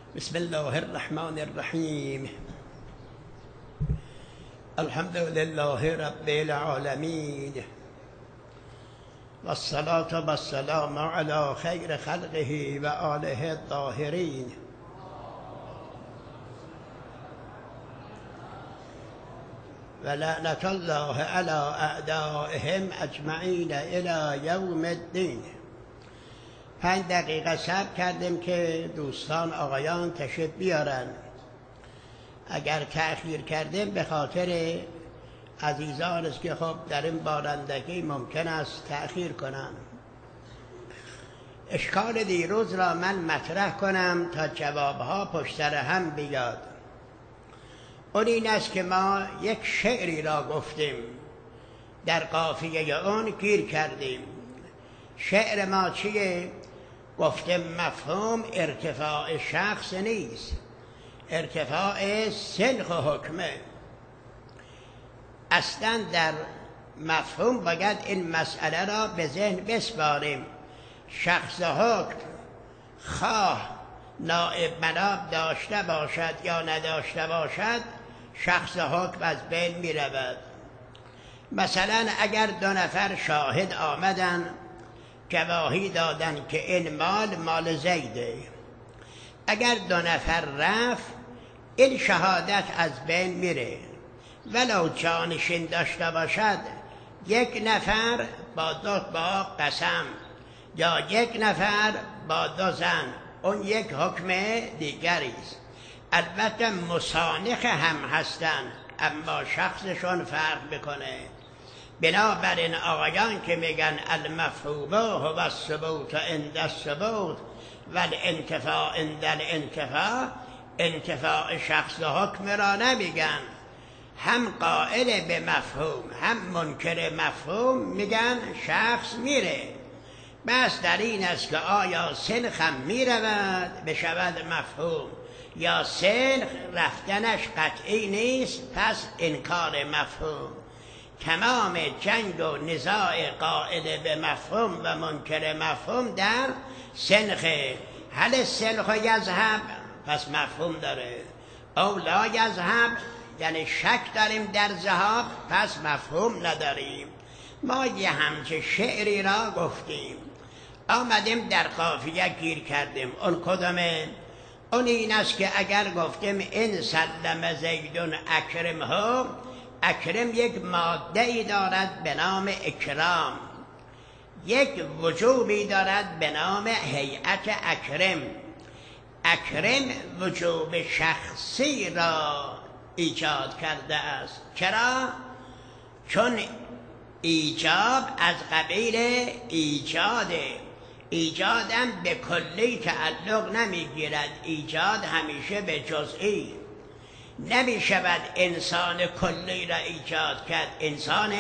بسم الله الرحمن الرحیم. الحمد لله رب العالمین و الصلاة و السلام علی خیر خلقه و آله الطاهرین. و لعنت الله علی اعدائهم اجمعین الی یوم الدین. 5 دقیقه صبر کردیم که دوستان آقایان تشریف بیارن. اگر تأخیر کردیم به خاطر عزیزان است که خب در این بارندگی ممکن است تأخیر کنم. اشکال دیروز را من مطرح کنم تا جوابها پشت سر هم بیاد. اون این است که ما یک شعری را گفتیم، در قافیه اون گیر کردیم. شعر ما چیه؟ گفتیم مفهوم ارتفاع شخص نیست، ارتفاع سنخ و حکمه. اصلا در مفهوم باید این مسئله را به ذهن بسپاریم. شخص حکم خواه نائب مناب داشته باشد یا نداشته باشد، شخص حکم از بین می رود. مثلا اگر 2 نفر شاهد آمدن گواهی دادن که این مال زیده، اگر 2 نفر رفت این شهادت از بین میره. ولو جانشین داشته باشد 1 نفر با 2 قسم یا 1 نفر با 2 زن، اون یک حکم دیگری است. البته مسانخ هم هستن اما شخصشون فرق میکنه. بنابراین آقایان که میگن المفهوم هو الثبوت عند الثبوت و الانتفاع عند الانتفاع، انتفاع شخص حکم را نمیگن. هم قائل به مفهوم هم منکر مفهوم میگن شخص میره. بس در این است که آیا سنخ هم میرود بشود مفهوم، یا سنخ رفتنش قطعی نیست پس انکار مفهوم. تمام جنگ و نزاع قائل به مفهوم و منکر مفهوم در سنخ. هل سنخ یذهب پس مفهوم داره، او لا یذهب یعنی شک داریم در ذهاب پس مفهوم نداریم. ما یه همچه شعری را گفتیم، آمدیم در قافیه گیر کردیم. اون کدامه؟ اون این است که اگر گفتیم این سلم زیدون اکرمه، اکرم یک ماده ای دارد به نام اکرام، یک وجوبی دارد به نام هیئت اکرم. اکرم وجوب شخصی را ایجاد کرده است. چرا؟ چون ایجاب از قبیل ایجاده. ایجادم به کلی تعلق نمیگیرد، ایجاد همیشه به جزئی. نمی شود انسان کلی را ایجاد کرد، انسان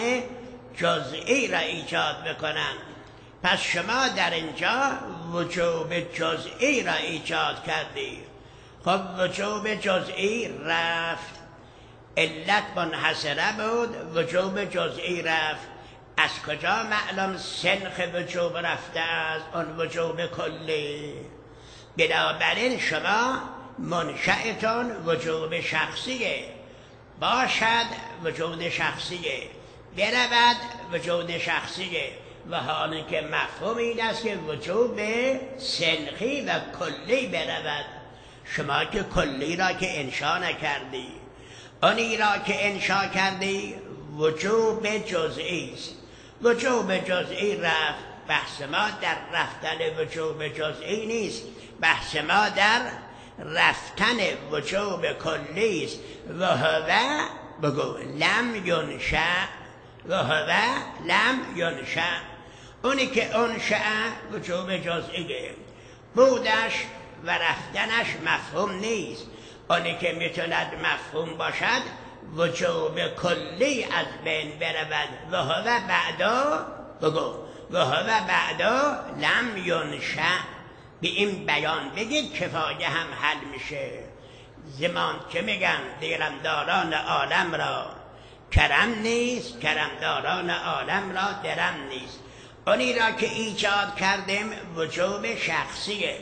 جزئی را ایجاد بکنن. پس شما در اینجا وجوب جزئی را ایجاد کردی. خب وجوب جزئی رفت، علت منحصره بود، وجوب جزئی رفت. از کجا معلوم سنخ وجوب رفته است اون وجوب کلی؟ بنابراین شما منشأتون وجوب شخصیه، باشد وجود شخصیه، برود وجود شخصیه. و حالی که مفهوم این است که وجوب سنخی و کلی برود. شما که کلی را که انشا نکردی، آنی را که انشا کردی وجوب جزئی است. وجوب جزئی رفت. بحث ما در رفتن وجوب جزئی نیست، بحث ما در رفتن وجوب کلی است. و هو بگو لم ینشأ، و هو لم ینشأ، اونی که انشأ وجوب جزئیه، بودش و رفتنش مفهوم نیست. اونی که میتوند مفهوم باشد وجوب کلی از بین برود. و هو بعدا بگو و هو بعدا لم ینشأ. به این بیان بگید کفایه هم حل میشه. زمان که میگن دیرمداران عالم را کرم نیست، کرمداران عالم را درم نیست. اونی را که ایجاد کردیم وجوب شخصیه.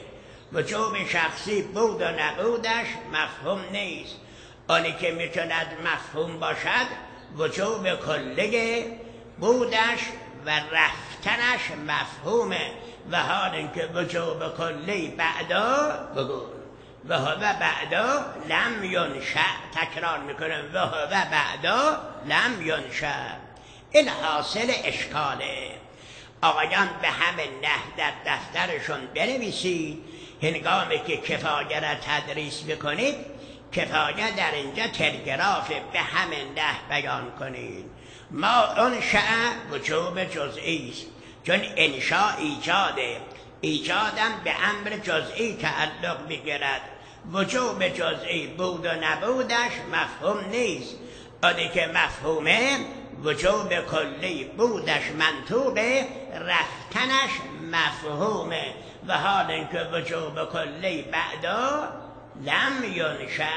وجوب شخصی بود و نبودش مفهوم نیست. آنی که میتوند مفهوم باشد وجوب کلی بودش و رفتنش مفهومه. و حال اینکه وجوب کلی بعدا بگو و هو بعدا لم ینشأ، تکرار میکنم و هو بعدا لم ینشأ. این حاصل اشکاله. آقایان به همین نحو در دفترشون بنویسید هنگامی که کفایه را تدریس میکنید. کفایه در اینجا تلگراف به همین نحو بیان کنید. ما انشأ وجوب جزئی است، چون انشاء ایجاده، ایجادم به امر جزئی تعلق میگیرد. وجوب جزئی بود و نبودش مفهوم نیست. آنی که مفهومه وجوب کلی بودش منطوقه، رفتنش مفهومه. و حال اینکه وجوب کلی بعدا لم ینشأ.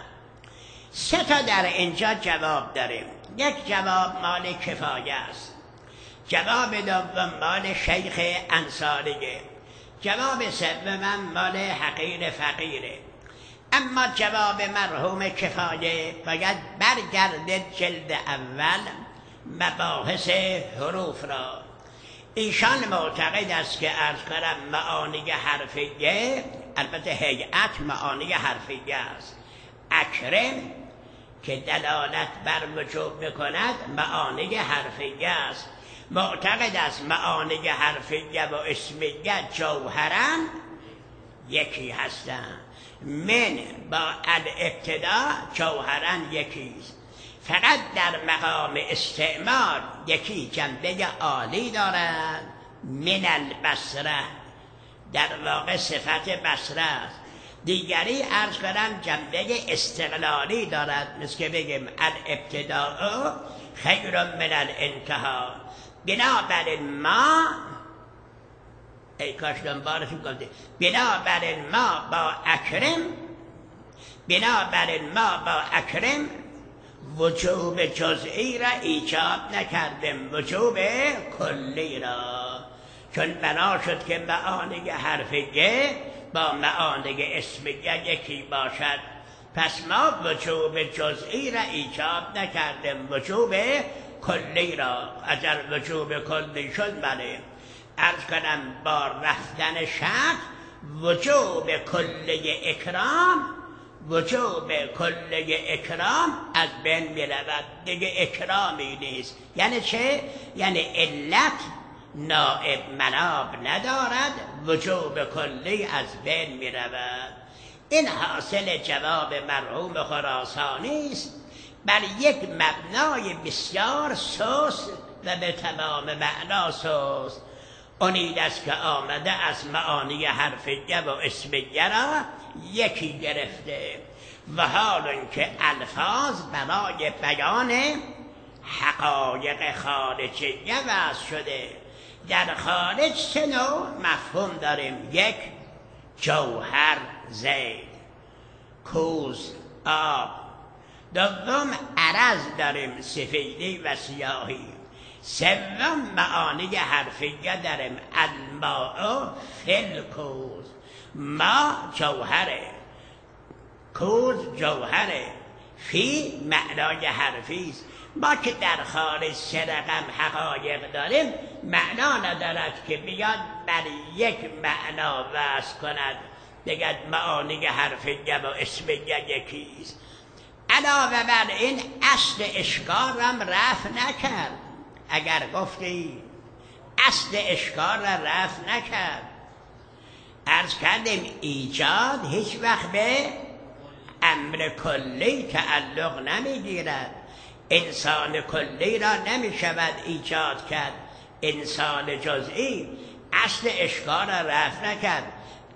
3 تا در اینجا جواب داریم. یک جواب مال کفایه است، جواب دوم مال شیخ انصاریه، جواب سوم مال حقیر فقیره. اما جواب مرحوم کفایه باید برگردد جلد اول مباحث حروف را. ایشان معتقد است که عرض کنم معانی حرفیه، البته هیئت معانی حرفیه است. اکرم که دلالت بر وجوب میکند معانی حرفیه است. معتقد است معانی حرفیه و اسمیه جوهرا یکی هستند. من با الابتدا جوهرا یکی است، فقط در مقام استعمال یکی جنبه عالی دارد. من البصره در واقع صفت بصره است. دیگری عرض کنم جنبه استقلالی دارد، مثل که بگیم الابتداء خیر من الانتها. بنابراین ما ای کاش دنبالشون گفته بنابراین ما با اکرم وجوب جزئی را ایجاب نکردیم، وجوب کلی را. چون بنا شد که معانی حرفیه با معانی اسمیه یکی باشد، پس ما وجوب جزئی را ایجاب نکردیم، وجوب کلی را. اگر وجوب کلی شد بله، عرض کنم با رفتن شرط وجوب کلی اکرام از بین می رود، دیگه اکرامی نیست. یعنی چه؟ یعنی علت نائب مناب ندارد، وجوب کلی از بین می رود. این حاصل جواب مرحوم خراسانی است بر یک مبنای بسیار سست و به تمام معنا سست. اونید است که آمده از معانی حرفیه و اسمیه را یکی گرفته و حال اینکه الفاظ برای بیان حقایق خارجیه وضع شده. در خارج 3 نوع مفهوم داریم: 1 جوهر زید، کوز آب. 2 عرض داریم، سفیدی و سیاهی. 3 معانی حرفیه داریم: الماء فی الکوز، ما جوهره، کوز جوهره، فی معنای حرفی است. ما که در خارج 3 رقم حقایق داریم، معنا ندارد که بیاد بر یک معنا وصل کند دیگر معانی حرفیه و اسمیه یکیست. علاوه بر این اصل اشکال هم رفع نکرد. اگر گفتی اصل اشکال را رفع نکرد، عرض کردیم ایجاد هیچ وقت به امر کلی تعلق نمیگیرد. انسان کلی را نمی شود ایجاد کرد، انسان جزئی. اصل اشکال را رفع نکرد.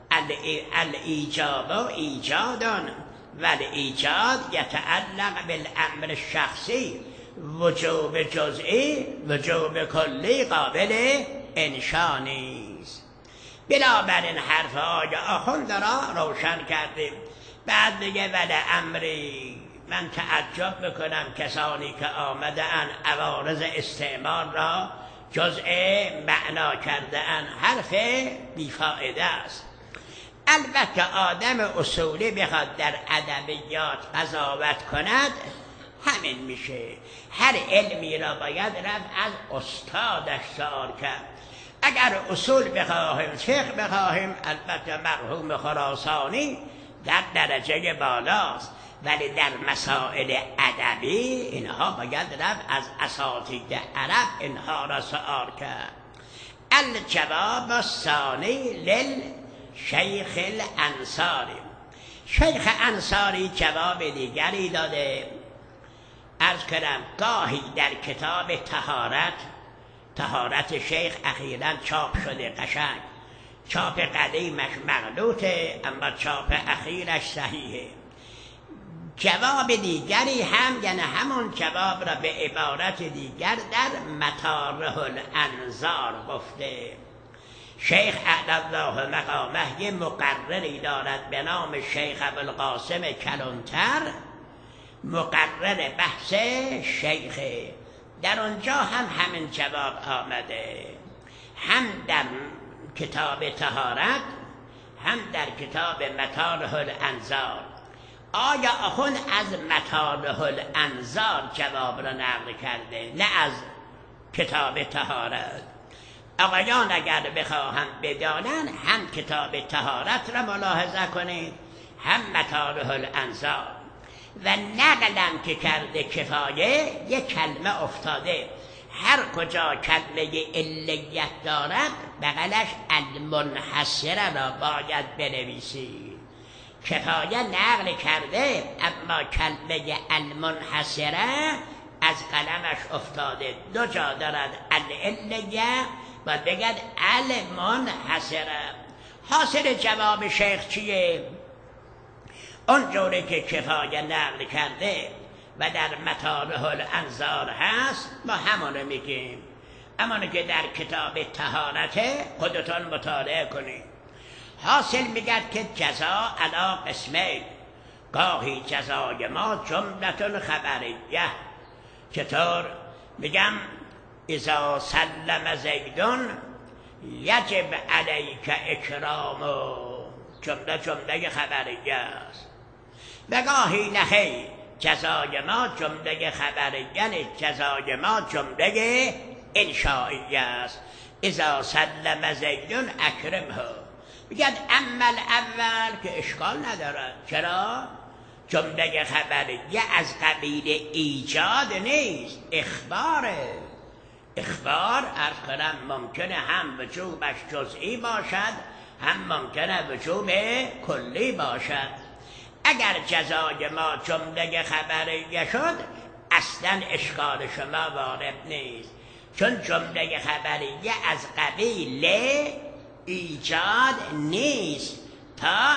الایجاب ایجادان و الایجاد یتعلق بالامر الشخصی. وجوب جزئی وجوب کلی قابل انشا نیست. بنابراین حرف آقای آخوند را روشن کردیم. بعد میگه ولی امری، من تعجب میکنم کسانی که آمده ان عوارض استعمال را جزء معنا کرده ان. حرف بیفایده است. البته آدم اصولی بخواد در ادبیات قضاوت کند همین میشه. هر علمی را باید رفت از استادش سوال کرد. اگر اصول بخواهیم، فقه بخواهیم، البته مرحوم خراسانی در درجه بالاست، ولی در مسائل ادبی اینها باید رفت از اساتید عرب اینها را سوال کرد. الجواب الثانی للشیخ الانصاری. شیخ انصاری جواب دیگری داده. عرض کردم گاهی در کتاب طهارت شیخ اخیراً چاپ شده، قشنگ چاپ قدیمش مغلوطه اما چاپ اخیرش صحیحه. جواب دیگری هم یعنی همون جواب را به عبارت دیگر در مطارح الانظار گفته. شیخ اعلی الله مقامه یه مقرری دارد به نام شیخ ابوالقاسم کلانتر، مقرر بحث شیخه. در اونجا هم همین جواب آمده، هم در کتاب طهارت هم در کتاب مطارح الانظار. آیا آخون از مطارح الانظار جواب را نقل کرده، نه از کتاب طهارت؟ آقایان اگر بخواهند بدانند هم کتاب طهارت را ملاحظه کنید هم مطارح الانظار. و نقلم که کرده کفایه یک کلمه افتاده، هر کجا کلمه علیت دارد بغلش المنحصره را باید بنویسید. کفایه نقل کرده اما کلمه المنحصره از قلمش افتاده، دو جا دارد العلیه و بگد المنحصره. حاصل جواب شیخ چیه؟ اون جوری که کفایه نقل کرده و در مطارح الانظار هست ما همونو میگیم، همونو که در کتاب طهارت خودتون مطالعه کنید. حاصل میگد که جزا علا قسمه، گاهی جزای ما جملتون خبریه. چطور؟ میگم اذا سلم زیدون یجب علیک اکرامو، جمله خبریه است. و گاهی نخی جزای ما جمله خبریه، جزای ما جمله انشائیه است. اذا سلم زیدون اکرمه، بگید عمل اول که اشکال ندارد. چرا؟ جمله خبریه از قبیل ایجاد نیست، اخباره. اخبار عرض کنم ممکنه هم وجوبش جزئی باشد هم ممکنه وجوب کلی باشد. اگر جزای ما جمله خبریه شد اصلا اشکال شما وارد نیست، چون جمله خبریه از قبیل ایجاد نیست تا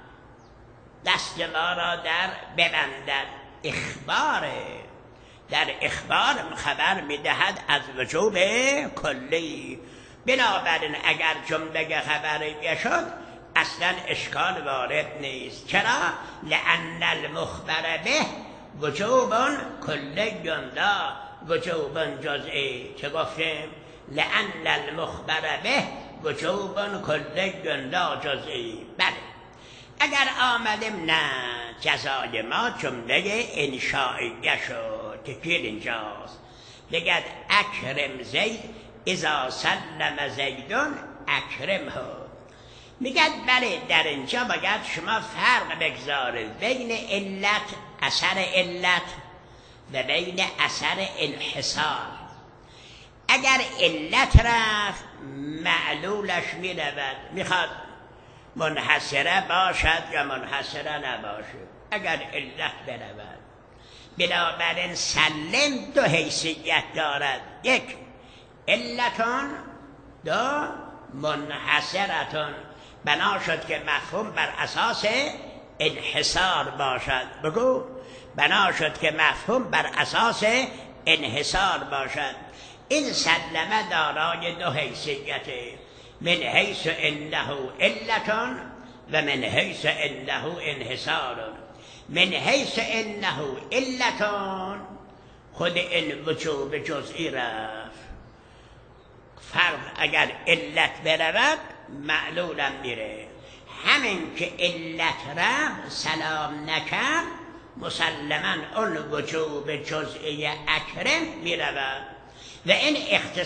دست ما را در ببندد. اخباره، در اخبار خبر میدهد از وجوب کلی. بنابراین اگر جمله خبریه شد اصلا اشکال وارد نیست. چرا؟ لأن المخبر به وجوب کلی لا وجوب جزئی. چه گفتیم؟ لأن المخبر به وجوب کلی لا جزئی. بله، اگر آمدیم نه جزای ما جمله انشائیه شد که پیر اینجاست، بگد اکرم زید اذا سلم زیدون اکرمه. میگد بله در اینجا باید شما فرق بگذارید بین علت، اثر علت و بین اثر انحصار. اگر علت رفت معلولش میرود، میخواد منحصره باشد یا منحصره نباشد. اگر علت برود، بنابراین سلم دو حیثیت دارد، یک علتون، دو منحصرتون. بنا شد که مفهوم بر اساس انحصار باشد. بگو بنا شد که مفهوم بر اساس انحصار باشد. این سلمه دارای دو حیثیته، من حیث انه علتون و من حیث انه انحصارون. من حیث انه علتون خود این وجوب جزئی رفت. فرق اگر علت برود معلولم میره. همین که علت رفت سلام نکرد مسلما اون وجوب جزئی اکرم میرود و این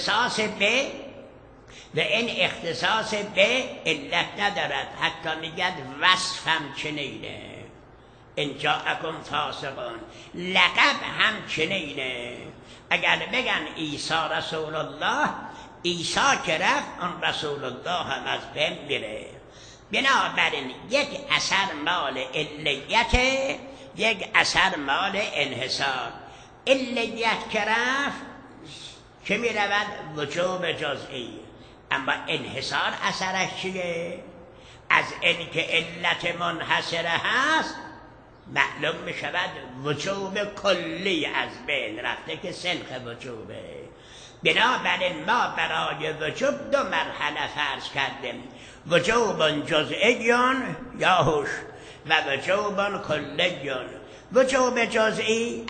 اختصاص به علت ندارد. حتی میگد وصفم چنینه، ان جاءکم فاسقون، لقب هم چنینه. اگر بگن عیسی رسول الله، عیسی که رفت اون رسول الله هم از بین میره. بنابراین یک اثر مال علیت، یک اثر مال انحصار. علیت که رفت که می رود وجوب جزئی، اما انحصار اثرش چیه؟ از این که علت منحصره هست معلوم می شود وجوب کلی از بین رفته که سلخ وجوبه. بنابراین ما برای وجوب دو مرحله فرض کردیم، وجوب جزئیون یا هوش و وجوب کلیون. وجوب جزئی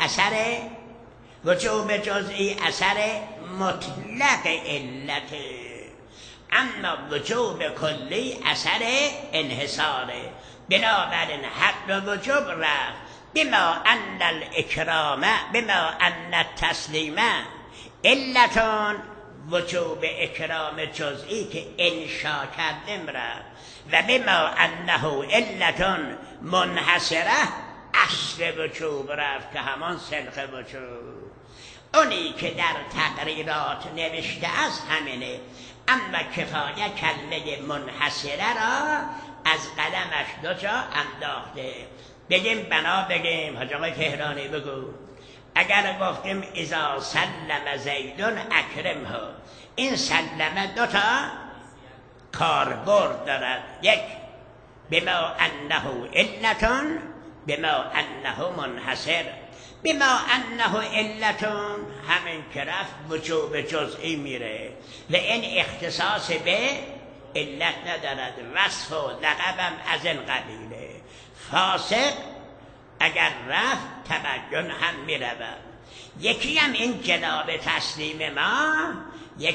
اثر مطلق علت، اما وجوب کلی اثر انحصاره. بنابراین حق وجوب رفت بما ان الاکرام بما ان التسلیم علتان، وجوب اکرام جزئی که انشا کردیم رفت، و بما انه علتان منحصره اصل وجوب رفت که همان سلخ وجوب. اونی که در تقریرات نوشته است همینه، اما کفایه کلمه منحصره را از قلمش دو جا انداخته. بگیم بنا بگیم، حاج آقای تهرانی بگو، اگر گفتیم اذا سلم زیدون اکرمه، این سلمه دو تا کاربرد دارد. یک بما انه علتون، بما انه منحصر. بما انه علتون همین که رفت وجوب جزئی میره و این اختصاص به علت ندارد، وصف و لقبم از این قبیله. فاسق اگر رفت تبین هم میرود. یکی هم این جناب تسلیم ما یک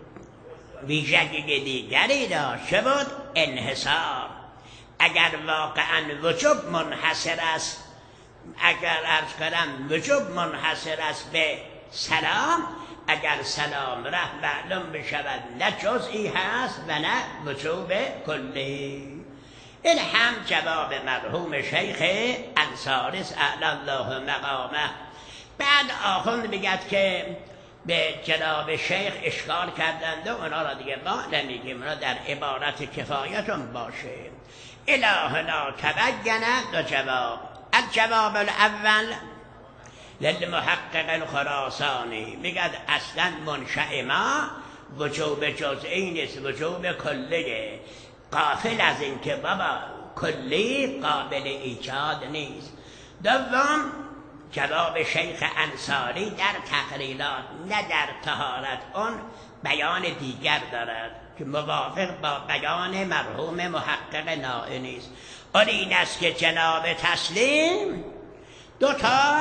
ویژگی دیگری داشت، چه بود؟ انحصار. اگر واقعا وجوب منحصر است، اگر عرض کردم وجوب منحصر است به سلام، اگر سلام رفت معلوم بشود نه جزئی هست و نه وجوب کلی. این هم جواب مرحوم شیخ انصاری است اعلی الله مقامه. بعد آخوند میگد که به جناب شیخ اشکال کردند و اونا را دیگه ما نمیگیم، اونا در عبارت کفایتون باشه. الهنا تبینه دو جواب. الجواب الاول للمحقق الخراسانی، میگد اصلا منشأ ما وجوب جزئی نیست، وجوب کلیه. غافل از این که بابا کلی قابل ایجاد نیست. دوم جواب شیخ انصاری در تقریرات نه در طهارت، اون بیان دیگر دارد که موافق با بیان مرحوم محقق نائینی است. اون این است که جناب تسلیم دو تا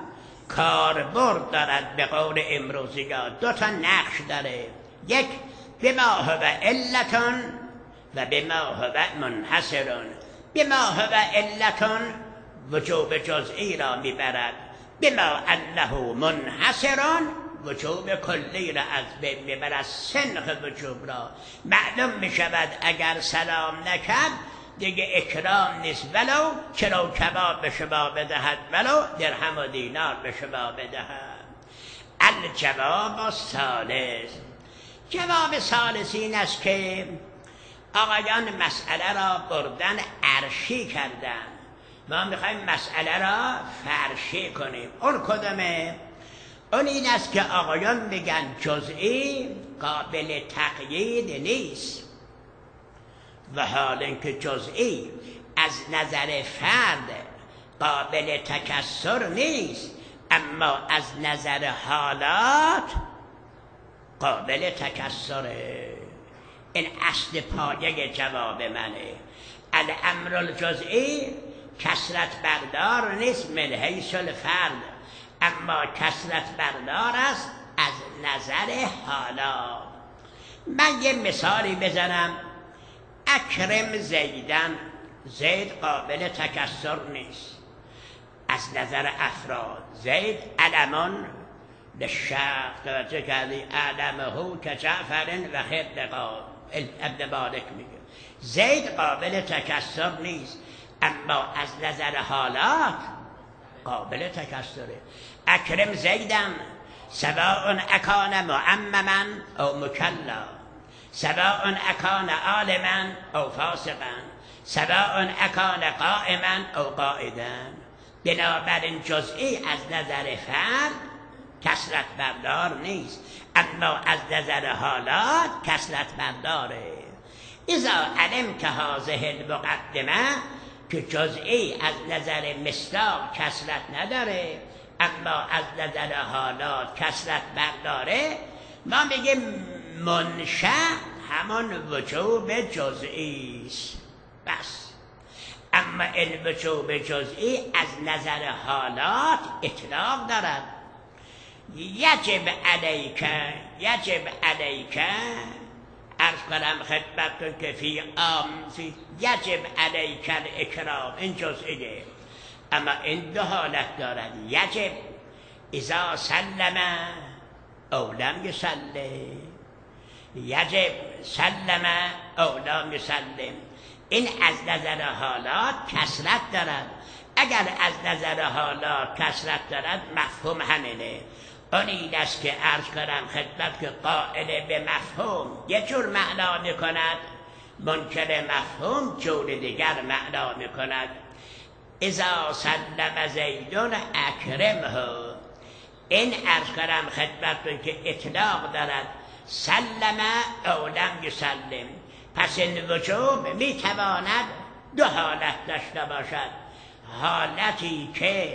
کاربرد دارد، به قول امروزی‌ها دو تا نقش داره. یک بما هو علتون و بما هو منحصرون. بما هو علتون وجوب جزئی را میبرد، بما انه منحصرون وجوب کلی را از بین میبرد، سنخ وجوب را. معلوم میشود اگر سلام نکرد دیگه اکرام نیست، ولو چلو کباب به شما بدهد، ولو درهم و دینار به شما بدهد. الجواب الثالث، جواب ثالث این است که آقایان مسئله را بردن عرشی کردن، ما میخوایم مسئله را فرشی کنیم. اون کدامه؟ اون این است که آقایان میگن جزئی قابل تقیید نیست، و حال اینکه جزئی از نظر فرد قابل تکسر نیست، اما از نظر حالات قابل تکسره. این اصل پایه جواب منه. الامر الجزئی کسرت بردار نیست من حیث الفرد، اما کسرت بردار است از نظر حالات. من یه مثالی بزنم. اکرم زیدن، زید قابل تکسر نیست از نظر افراد. زید علمان للشخص، توجه کردی؟ علمه که جعفر و خلقا. ابن مالک میگه زید قابل تکسر نیست، اما از نظر حالات قابل تکسره. اکرم زیدن سواء اکان معمما او مکلا، سواء اکان عالما او فاسقا، سواء اکان قائما او قائدا. بنابراین جزئی از نظر فرد کثرت بردار نیست، اما از نظر حالات کثرت برداره. اذا علمت هذه المقدمه که جزئی از نظر مصداق کثرت نداره اما از نظر حالات کثرت برداره، ما میگیم منشأ همان وجوب جزئی است بس. اما این وجوب جزئی از نظر حالات اطلاق دارد. یجب علیک عرض کنم خدمتتون که فی یجب علیک الاکرام، این جزئیه، اما این دو حالت دارد. یجب اذا سلم او لم یسلم، یجب سلم او لم یسلم. این از نظر حالات کثرت دارد. اگر از نظر حالات کثرت دارد مفهوم همینه. اون این است که عرض کنم خدمت که قائل به مفهوم یه جور معنا میکند، منکر مفهوم جور دیگر معنا میکند. اذا سلم زیدون اکرمه، این عرض کنم خدمتتون که اطلاق دارد. سلم او لم یسلم، پس این وجوب میتواند دو حالت داشته باشد. حالتی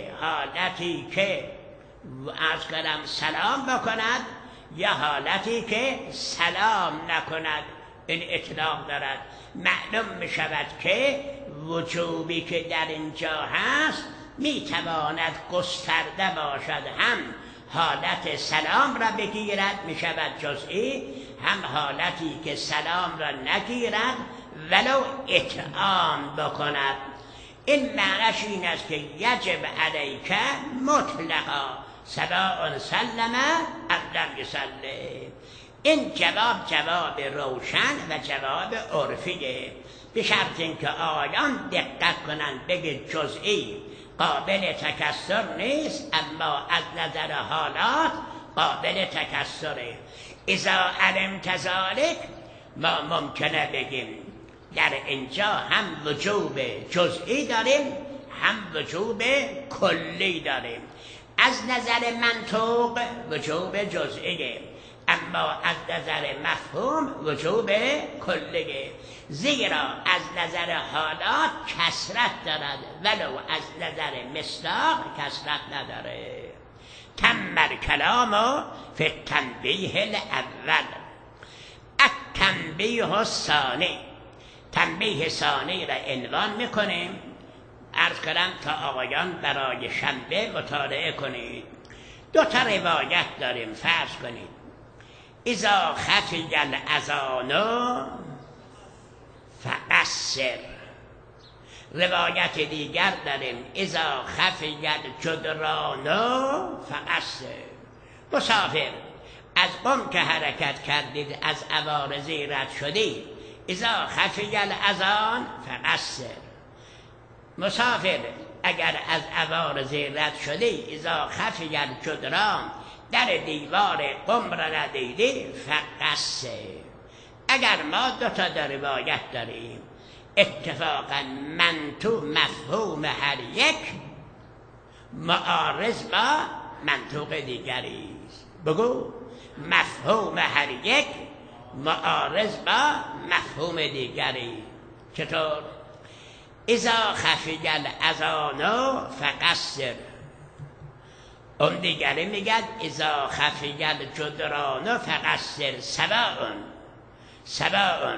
که عرض کنم سلام بکند، یا حالتی که سلام نکند. این اطلاق دارد. معلوم می شود که وجوبی که در اینجا هست می تواند گسترده باشد، هم حالت سلام را بگیرد می شود جزئی، هم حالتی که سلام را نگیرد ولو اطعام بکند. این معنیش این است که یجب علیک مطلقا سواء سلم ام لم یسلم. این جواب روشن و جواب عرفیه، به شرط اینکه آیان دقت کنند بگه جزئی قابل تکسر نیست اما از نظر حالات قابل تکسره. اذا علمت ذلک، ما ممکنه بگیم در اینجا هم وجوب جزئی داریم هم وجوب کلی داریم. از نظر منطوق وجوب جزئیه، اما از نظر مفهوم وجوب کلیه. زیرا از نظر حالات کثرت دارد ولو از نظر مصداق کثرت نداره. تم الکلام فی التنبیه الاول. التنبیه الثانی، تنبیه ثانی را عنوان میکنیم. عرض کنم تا آقایان برای شنبه مطالعه کنید. دو تا روایت داریم. فرض کنید اذا خفی الاذان فقصر. روایت دیگر داریم اذا خفی الجدران فقصر. مسافر از قم که حرکت کردید، از عوارضی رد شدید، اذا خفی الاذان فقصر. مسافر اگر از عوارضی رد شدی، اذا خفی الجدران، در دیوار قم را ندیدی، فقصر. اگر ما دو تا روایت داریم اتفاقا منطوق مفهوم هر یک معارض با منطوق دیگری است. بگو مفهوم هر یک معارض با مفهوم دیگری. چطور؟ اذا خفی الاذان فقصر. اون دیگری میگد اذا خفی الجدران فقصر. سواء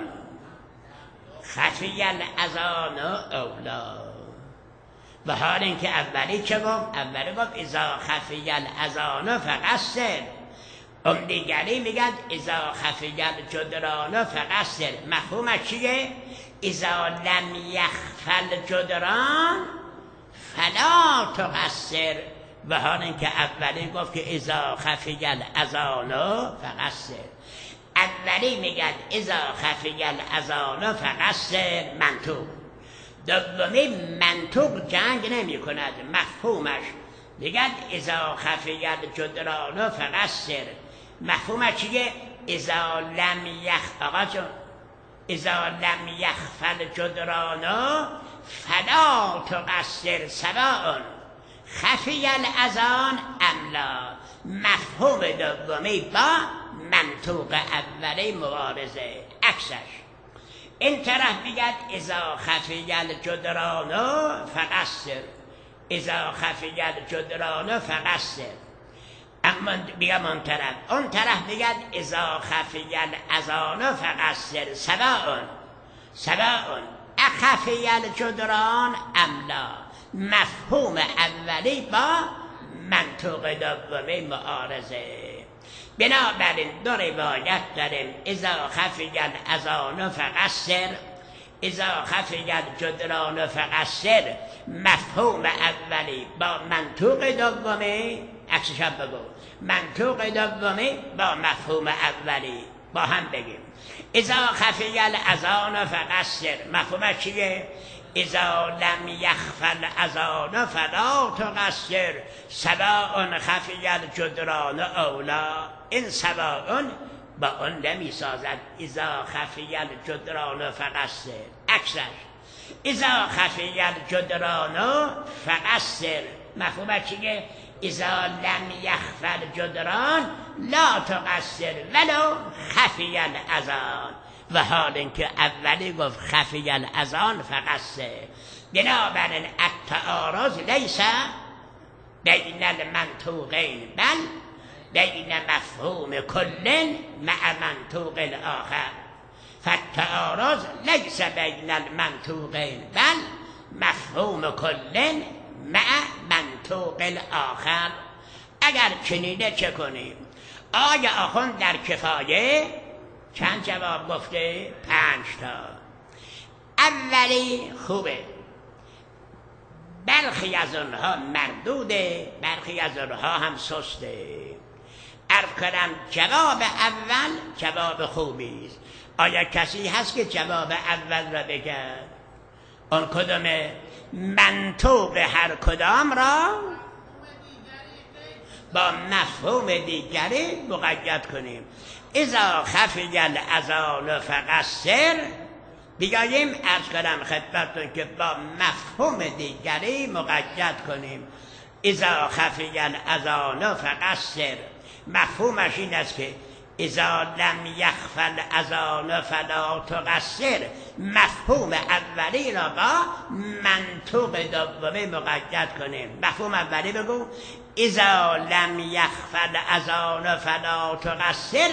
خفی الاذان اولا. به حال اینکه اولی چه گفت؟ اولی گفت اذا خفی الاذان فقصر. اون دیگری میگد اذا خفی الجدران فقصر. مفهومش چیه؟ اذا لم یخفل جدران فلا تقصر، و حال اینکه اولی گفت که اذا خفی الاذان فقصر. اولی میگد اذا خفی الاذان فقصر منطوق، دومی منطوق جنگ نمی کند، مفهومش میگد اذا خفی الجدران فقصر، مفهومش چیه؟ اذا لم آقا جون اذا لم یخفل جدران فلا تقصر سواء خفی الاذان ام لا. مفهوم دومی با منطوق اولی مبارزه، عکسش. این طرف میگد اذا خفی الجدران فقصر، اذا خفی الجدران فقصر. اما میگم اون طرف میگد اذا خفی الاذان فقصر سواء اخفی الجدران ام لا. مفهوم اولی با منطوق دومی معارضه. بنابراین دو روایت داریم، اذا خفی الاذان فقصر، اذا خفی الجدران فقصر. مفهوم اولی با منطوق دومی، عکسش هم بگو، منطوق دومی با مفهوم اولی با هم بگیم. اذا خفی الاذان فقصر، مفهومش چیه؟ اذا لم یخفل الاذان فلا تقصر سواء خفی الجدران اولا. این سواء با اون نمی سازد، اذا خفی الجدران فقصر، عکسش اذا خفی الجدران فقصر. مفهومش چیه؟ اذا لم یخفل جدران لا تقصر ولو خفی الاذان، و حال اینکه اولی گفت خفی الاذان فقصر. بنابراین التعارض لیس بین المنطوقین بل بین مفهوم کل مع منطوق الاخر. فالتعارض لیس بین المنطوقین بل مفهوم کل مع منطوق الاخر. اگر چنینه چه کنیم؟ آیا آخوند در کفایه چند جواب گفته؟ 5 تا. اولی خوبه، برخی از اونها مردوده، برخی از اونها هم سسته. عرض کنم جواب اول جواب خوبی است. آیا کسی هست که جواب اول را بگه؟ اون کدومه؟ منطوق هر کدام را با مفهوم دیگری مقید کنیم. اذا خفی الاذان فقصر، بیاییم عرض کنم خدمتتون که با مفهوم دیگری مقید کنیم. اذا خفی الاذان فقصر، مفهومش این است که اذا لم یخفل الاذان فلا تقصر. مفهوم اولی را با منطوق دومی مقید کنیم. مفهوم اولی بگو، اذا لم یخفل الاذان فلا تقصر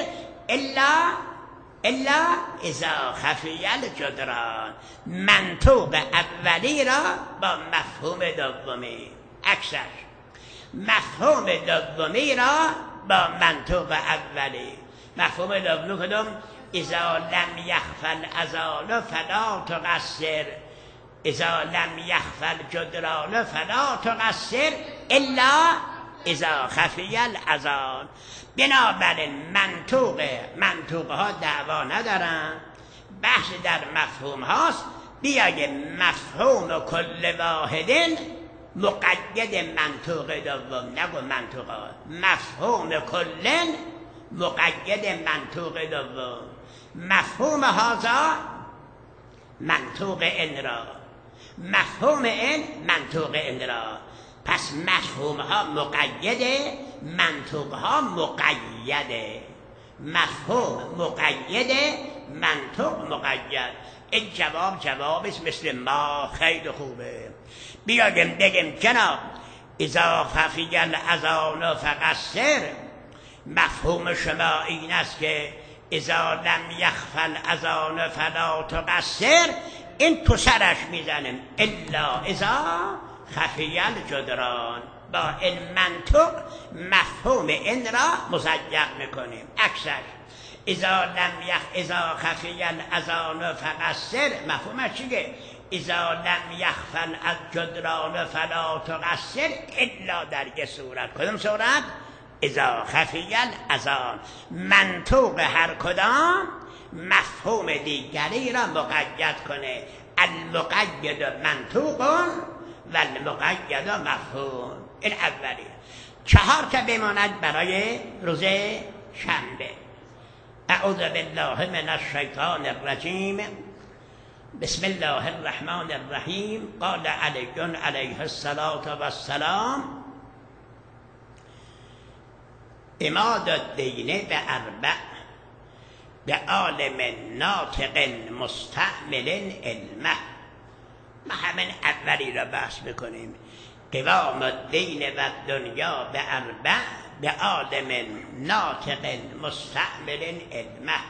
الا اذا خفی الجدران. منطوق اولی را با مفهوم دومی، عکسش مفهوم دومی را با منطوق اولی. مفهوم دومی کدوم؟ اذا لم یخفل الاذان فلا تقصر، اذا لم یخفل جدران فلا تقصر الا اذا خفی الاذان. بنابراین منطوق ها دعوا ندارن، بحث در مفهوم هاست. بیایم مفهوم کل واحدین مقید منطوق دوم، نگو منطوق ها، مفهوم کلن مقید منطوق دوم. مفهوم هذا منطوق ان را، مفهوم این منطوق ان را. پس مفهوم ها مقیده، منطوق ها مقیده. مفهوم مقیده، منطوق مقید. این جوابش مثل ما خیلی خوبه. بیایم بگیم جناب اذا خفی الاذان فقصر، مفهوم شما این است که اذا لم یخفل الاذان فلا تقصر. این تو سرش میزنیم الا اذا خفی الجدران. با این منطق مفهوم این را مزیق میکنیم، عکسش اذا خفی الاذان فقصر، مفهومش چیه؟ اذا لم یخفن از جدران فلا تقصر، الا در یه صورت. کدوم صورت؟ اذا خفی الاذان. منطوق هر کدام مفهوم دیگری را مقید کنه. المقید منطوق و المقید مفهوم. این اولی. 4 تا بماند برای روز شنبه. اعوذ بالله من الشیطان الرجیم. بسم الله الرحمن الرحیم. قال علی علیه الصلاة والسلام: اماد الدین به اربع، به عالم ناطق مستعمل علمه. ما همین اولی را بحث بکنیم. قوام الدین و دنیا به اربع، به عالم ناطق مستعمل علمه.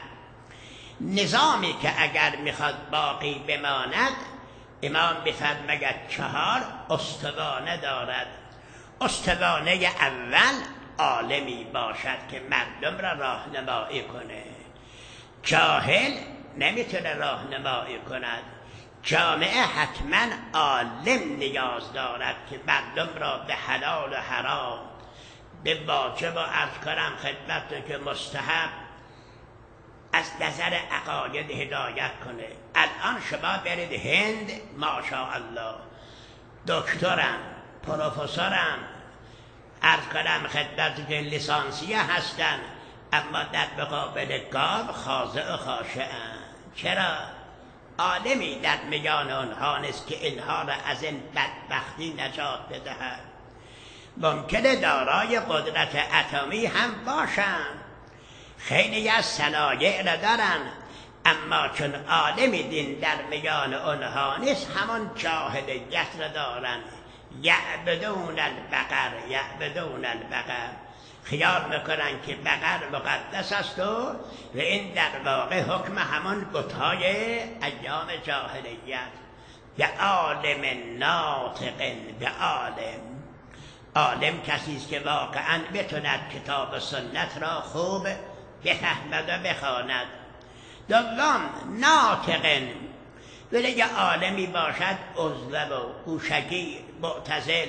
نظامی که اگر میخواد باقی بماند، امام بفرماید 4 استوانه دارد. استوانه اول عالمی باشد که مردم را راهنمایی کنه. جاهل نمیتونه راهنمایی کند. جامعه حتما عالم نیاز دارد که مردم را به حلال و حرام، به واجب و عرض کنم خدمتتون که مستحب، از نظر عقاید هدایت کنه. الان شما برید هند، ماشاءالله دکترم، پروفسورم، عرض کنم خدمتتون که لیسانسیه هستن، اما در مقابل گاو خاضع و خاشعن. چرا؟ عالمی در میان آنها نیست که اینها را از این بدبختی نجات بدهد. ممکنه دارای قدرت اتمی هم باشند، خیلی از صنایع را دارن، اما چون عالمی دین در میان آنها نیست، همون جاهلیت را دارن. یعبدون البقر، یعبدون البقر. خیال میکنن که بقر مقدس است و این در واقع حکم همون بت‌های ایام جاهلیت. به عالم ناطق، به عالم. عالم کسی است که واقعا بتوند کتاب و سنت را خوب بفهمد و بخواند. دوم ناطق، ولی یه عالمی باشد عزله و گوشگیر، معتزل،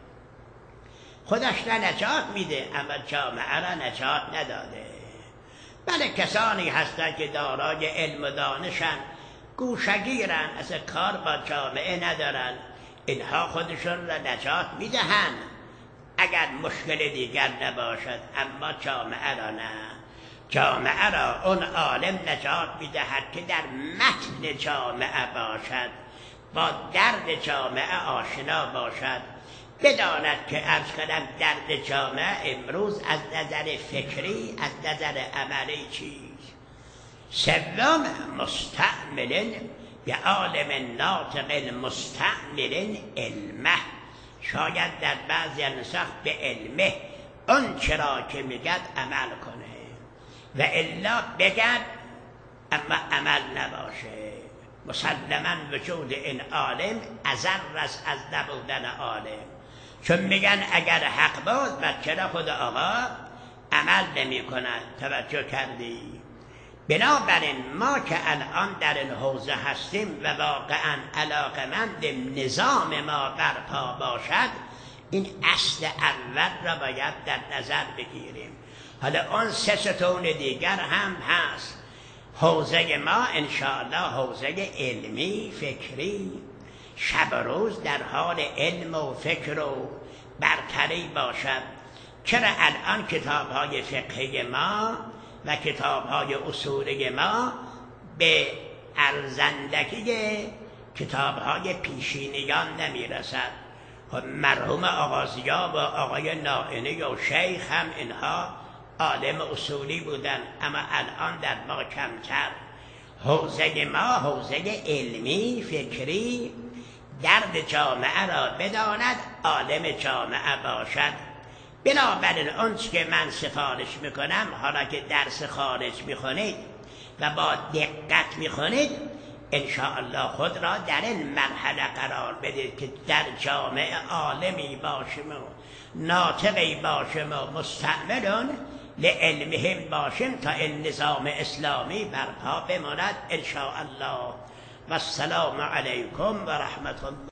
خودش را نجات میده اما جامعه را نجات نداده. بله کسانی هستند که دارای علم و دانشن، گوشگیرن، اصلا کار با جامعه ندارن، اینها خودشون را نجات میدهن اگر مشکل دیگر نباشد، اما جامعه را نه. جامعه را اون عالم نجات میدهد که در متن جامعه باشد، با درد جامعه آشنا باشد، بداند که عرض کنم درد جامعه امروز از نظر فکری، از نظر عملی چیست. سوم مستعمل، به عالم ناطق مستعمل علمه. شاید در بعضی نسخ به علمه، اون چرا که میگد عمل کنه، و الا بگد اما عمل نباشه. مسلما وجود این عالم ازر از نبودن عالم، چون میگن اگر حق بود و چرا خود آقا عمل نمی کند. توجه کردی؟ بنابراین ما که الان در این حوزه هستیم و واقعا علاقمند نظام ما برپا باشد، این اصل اول را باید در نظر بگیریم. حالا اون 3 ستون دیگر هم هست. حوزه ما انشاءالله حوزه علمی، فکری، شب و روز در حال علم و فکر و برتری باشد. چرا الان کتاب‌های فقهی ما و کتاب‌های اصولی ما به ارزندگی کتاب‌های پیشینیان نمی‌رسد؟ مرحوم آقا ضیا و آقای نائینی و شیخ هم اینها عالم اصولی بودن، اما الان در ما کمتر. حوزه ما حوزه علمی، فکری، درد جامعه را بداند، عالم جامعه باشد. بنابراین اون که من سفارش میکنم، حالا که درس خارج میخونید و با دقت میخونید، انشاءالله خود را در این مرحله قرار بدید که در جامعه عالمی باشم و ناطقی باشم و مستعملون لعلمهم باشیم تا این نظام اسلامی برپا بماند ان شاء الله. و السلام علیکم و رحمت الله.